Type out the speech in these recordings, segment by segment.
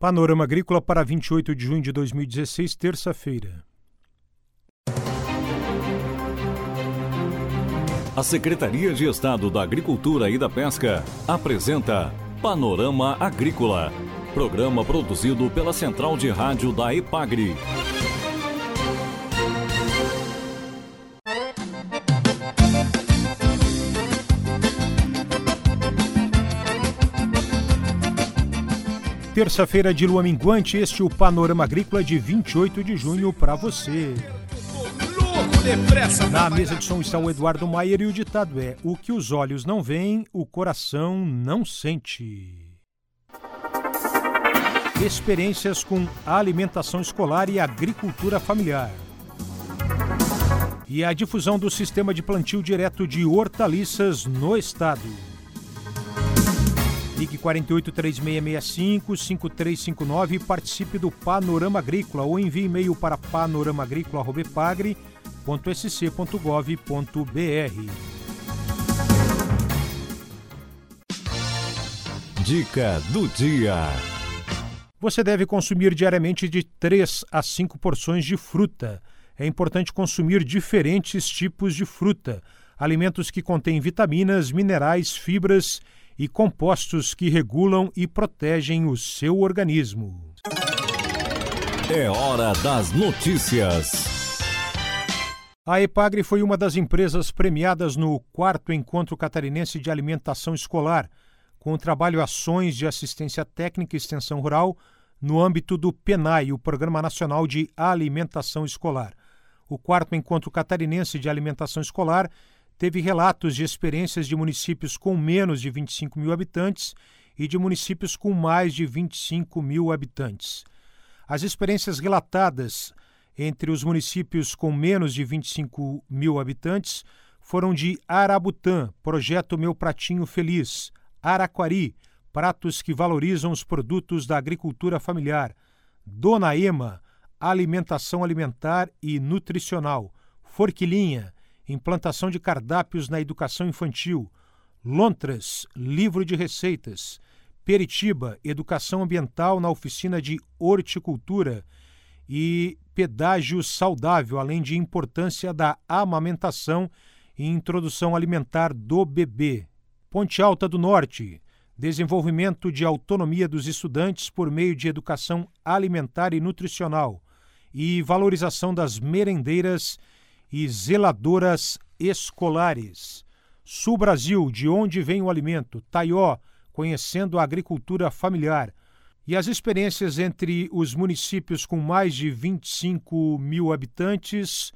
Panorama Agrícola para 28 de junho de 2016, terça-feira. A Secretaria de Estado da Agricultura e da Pesca apresenta Panorama Agrícola, programa produzido pela Central de Rádio da EPAGRE. Terça-feira de lua minguante, este é o Panorama Agrícola de 28 de junho para você. Na mesa de som está o Eduardo Maier e o ditado é: o que os olhos não veem, o coração não sente. Experiências com alimentação escolar e agricultura familiar. E a difusão do sistema de plantio direto de hortaliças no estado. Ligue 48-3665-5359 e participe do Panorama Agrícola ou envie e-mail para panoramaagricola@epagre.sc.gov.br. Dica do dia. Você deve consumir diariamente de 3 a 5 porções de fruta. É importante consumir diferentes tipos de fruta, alimentos que contêm vitaminas, minerais, fibras e compostos que regulam e protegem o seu organismo. É hora das notícias. A EPAGRE foi uma das empresas premiadas no 4º Encontro Catarinense de Alimentação Escolar, com o trabalho Ações de Assistência Técnica e Extensão Rural no âmbito do PENAI, o Programa Nacional de Alimentação Escolar. O 4º Encontro Catarinense de Alimentação Escolar teve relatos de experiências de municípios com menos de 25 mil habitantes e de municípios com mais de 25 mil habitantes. As experiências relatadas entre os municípios com menos de 25 mil habitantes foram de Arabutã, Projeto Meu Pratinho Feliz; Araquari, pratos que valorizam os produtos da agricultura familiar; Dona Ema, alimentação alimentar e nutricional; Forquilinha, implantação de cardápios na educação infantil; Lontras, livro de receitas; Peritiba, educação ambiental na oficina de horticultura; e pedágio saudável, além de importância da amamentação e introdução alimentar do bebê. Ponte Alta do Norte, desenvolvimento de autonomia dos estudantes por meio de educação alimentar e nutricional e valorização das merendeiras e zeladoras escolares. Sul Brasil, de onde vem o alimento; Taió, conhecendo a agricultura familiar. E as experiências entre os municípios com mais de 25 mil habitantes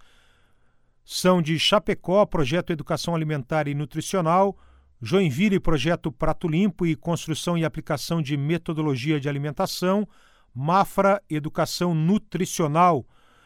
são de Chapecó, Projeto Educação Alimentar e Nutricional; Joinville, Projeto Prato Limpo e Construção e Aplicação de Metodologia de Alimentação; Mafra, Educação Nutricional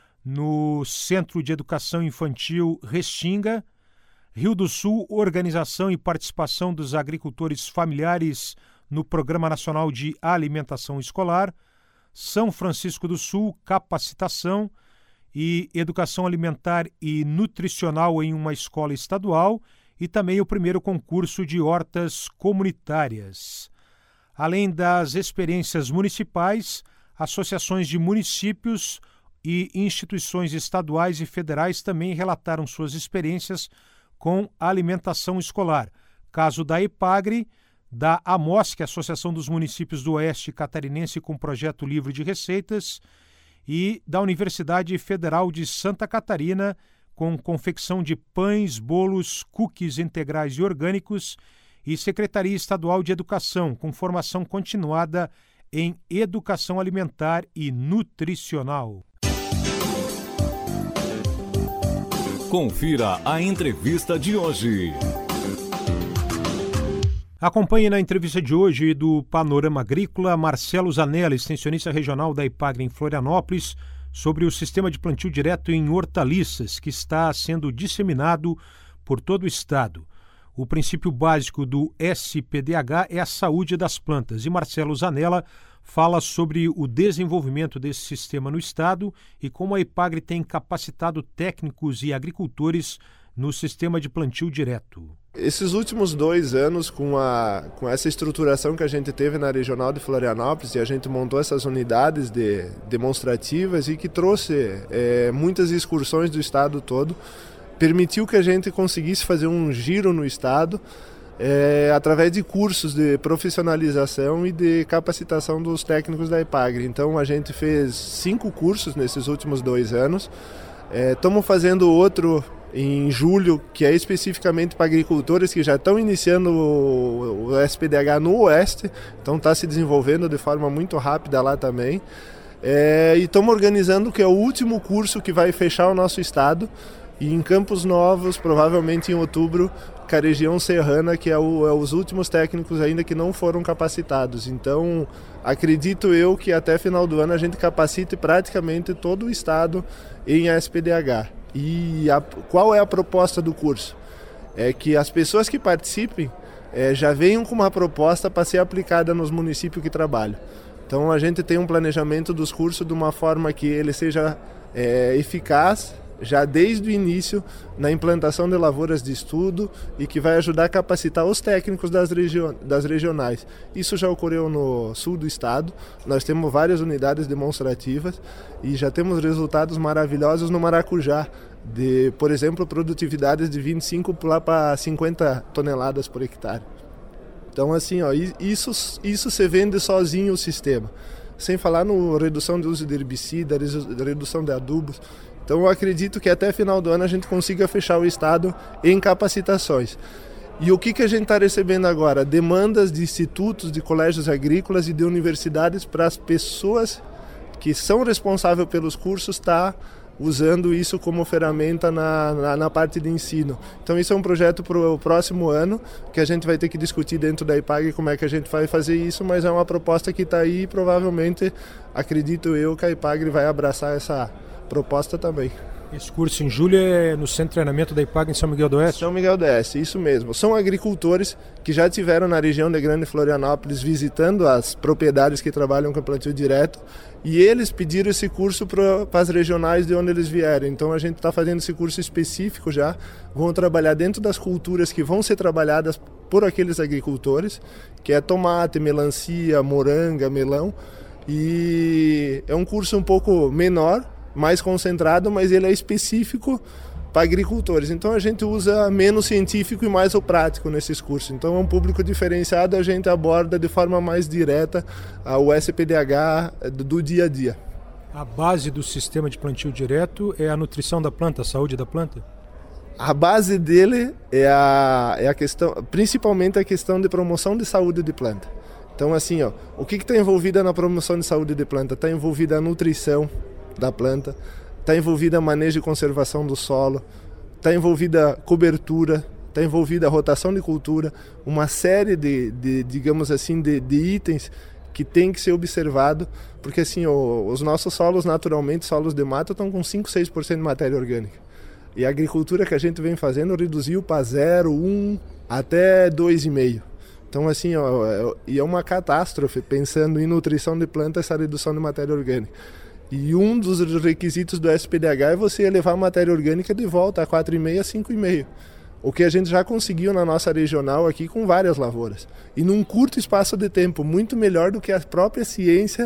no Centro de Educação Infantil Restinga; Rio do Sul, Organização e Participação dos Agricultores Familiares no Programa Nacional de Alimentação Escolar; São Francisco do Sul, Capacitação e Educação Alimentar e Nutricional em uma escola estadual; e também o primeiro concurso de hortas comunitárias. Além das experiências municipais, associações de municípios e instituições estaduais e federais também relataram suas experiências com alimentação escolar. Caso da EPAGRE, da AMOSC, Associação dos Municípios do Oeste Catarinense com Projeto Livre de Receitas, e da Universidade Federal de Santa Catarina, com confecção de pães, bolos, cookies integrais e orgânicos, e Secretaria Estadual de Educação, com formação continuada em Educação Alimentar e Nutricional. Confira a entrevista de hoje. Acompanhe na entrevista de hoje do Panorama Agrícola Marcelo Zanella, extensionista regional da EPAGRE em Florianópolis, sobre o sistema de plantio direto em hortaliças que está sendo disseminado por todo o estado. O princípio básico do SPDH é a saúde das plantas, e Marcelo Zanella fala sobre o desenvolvimento desse sistema no estado e como a EPAGRE tem capacitado técnicos e agricultores no sistema de plantio direto. Esses últimos 2 anos, com essa estruturação que a gente teve na Regional de Florianópolis, e a gente montou essas unidades demonstrativas e que trouxe muitas excursões do estado todo, permitiu que a gente conseguisse fazer um giro no estado através de cursos de profissionalização e de capacitação dos técnicos da IPAGRE. Então a gente fez 5 cursos nesses últimos 2 anos. Estamos fazendo outro em julho, que é especificamente para agricultores que já estão iniciando o SPDH no Oeste, então está se desenvolvendo de forma muito rápida lá também. E estamos organizando que é o último curso que vai fechar o nosso estado, e em Campos Novos, provavelmente em outubro, com a região serrana, que é os últimos técnicos ainda que não foram capacitados. Então, acredito eu que até final do ano a gente capacite praticamente todo o estado em SPDH. E qual é a proposta do curso? É que as pessoas que participem já venham com uma proposta para ser aplicada nos municípios que trabalham. Então a gente tem um planejamento dos cursos de uma forma que ele seja eficaz já desde o início na implantação de lavouras de estudo e que vai ajudar a capacitar os técnicos das regionais. Isso já ocorreu no sul do estado, nós temos várias unidades demonstrativas e já temos resultados maravilhosos no maracujá, de, por exemplo, produtividades de 25 lá para 50 toneladas por hectare. Então assim, isso se vende sozinho o sistema, sem falar no redução de uso de herbicida, redução de adubos. Então eu acredito que até final do ano a gente consiga fechar o estado em capacitações. E o que a gente está recebendo agora? Demandas de institutos, de colégios agrícolas e de universidades para as pessoas que são responsáveis pelos cursos estar usando isso como ferramenta na parte de ensino. Então isso é um projeto para o próximo ano, que a gente vai ter que discutir dentro da IPAGRE como é que a gente vai fazer isso, mas é uma proposta que está aí e provavelmente, acredito eu, que a IPAGRE vai abraçar essa proposta também. Esse curso em julho é no Centro de Treinamento da IPAGRE em São Miguel do Oeste? São Miguel do Oeste, isso mesmo. São agricultores que já estiveram na região de Grande Florianópolis visitando as propriedades que trabalham com plantio direto e eles pediram esse curso para as regionais de onde eles vierem. Então a gente está fazendo esse curso específico já, vão trabalhar dentro das culturas que vão ser trabalhadas por aqueles agricultores, que é tomate, melancia, moranga, melão, e é um curso um pouco menor, mais concentrado, mas ele é específico para agricultores. Então a gente usa menos científico e mais o prático nesses cursos. Então é um público diferenciado, a gente aborda de forma mais direta o SPDH do dia a dia. A base do sistema de plantio direto é a nutrição da planta, a saúde da planta? A base dele é a questão, principalmente a questão de promoção de saúde de planta. Então assim, o que está envolvida na promoção de saúde de planta? Está envolvida a nutrição da planta, está envolvida manejo e conservação do solo, está envolvida cobertura, está envolvida rotação de cultura, uma série digamos assim, de itens que tem que ser observado, porque assim, os nossos solos naturalmente, solos de mata, estão com 5, 6% de matéria orgânica. E a agricultura que a gente vem fazendo reduziu para 0, 1 até 2,5%. Então assim, e é uma catástrofe pensando em nutrição de planta essa redução de matéria orgânica. E um dos requisitos do SPDH é você elevar a matéria orgânica de volta a 4,5 a 5,5. O que a gente já conseguiu na nossa regional aqui com várias lavouras. E num curto espaço de tempo, muito melhor do que a própria ciência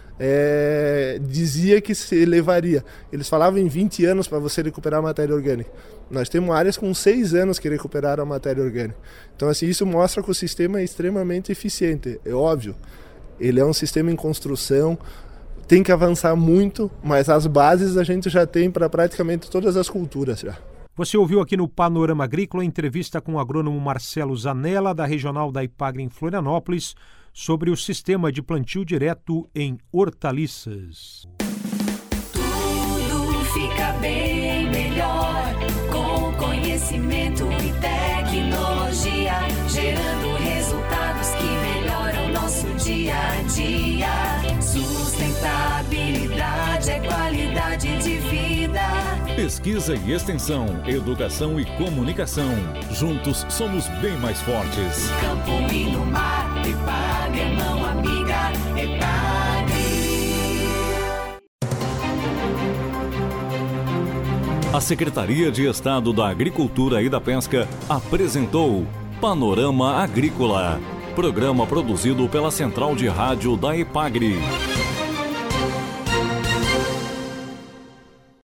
dizia que se levaria. Eles falavam em 20 anos para você recuperar a matéria orgânica. Nós temos áreas com 6 anos que recuperaram a matéria orgânica. Então assim, isso mostra que o sistema é extremamente eficiente. É óbvio, ele é um sistema em construção, tem que avançar muito, mas as bases a gente já tem para praticamente todas as culturas já. Você ouviu aqui no Panorama Agrícola a entrevista com o agrônomo Marcelo Zanella, da Regional da IPAGRE em Florianópolis, sobre o sistema de plantio direto em hortaliças. Tudo fica bem melhor com conhecimento e tecnologia, gerando resultados que melhoram nosso dia a dia. Sustentabilidade é qualidade de vida. Pesquisa e extensão, educação e comunicação. Juntos somos bem mais fortes. Campo e no mar, IPAGRE, mão amiga, IPAGRE. A Secretaria de Estado da Agricultura e da Pesca apresentou Panorama Agrícola, programa produzido pela Central de Rádio da EPAGRE.